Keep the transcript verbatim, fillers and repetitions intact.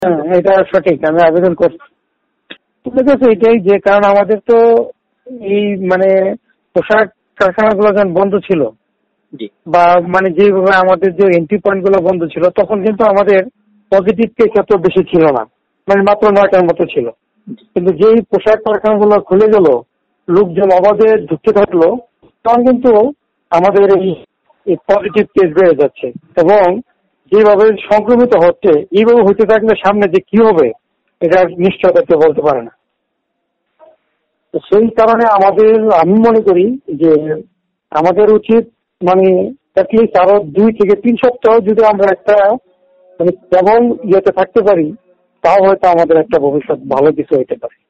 হ্যাঁ, এটা সঠিক, আমি আবেদন করছি। ঠিক আছে, এটাই যে কারণ আমাদের তো এই মানে পোশাক কারখানাগুলো যখন বন্ধ ছিল জি বা মানে যেভাবে আমাদের যে এন্ট্রি পয়েন্ট গুলো বন্ধ ছিল, তখন কিন্তু আমাদের পজিটিভ কেস এত বেশি ছিল না, মানে মাত্র নয়টার মতো ছিল। কিন্তু যেই পোশাক কারখানাগুলো খুলে গেল, লোকজন অবাধে ঢুকতে থাকলো, তখন কিন্তু আমাদের এই পজিটিভ কেস বেড়ে যাচ্ছে এবং যেভাবে সংক্রমিত হচ্ছে, এইভাবে হতে থাকলে সামনে যে কি হবে এটা নিশ্চয়তা কেউ বলতে পারে না। তো সেই কারণে আমাদের, আমি মনে করি যে আমাদের উচিত মানে অ্যাটলিস্ট আরো দুই থেকে তিন সপ্তাহ যদি আমরা একটা মানে কেবল ইয়েতে থাকতে পারি, তাও হয়তো আমাদের একটা ভবিষ্যৎ ভালো কিছু হতে পারে।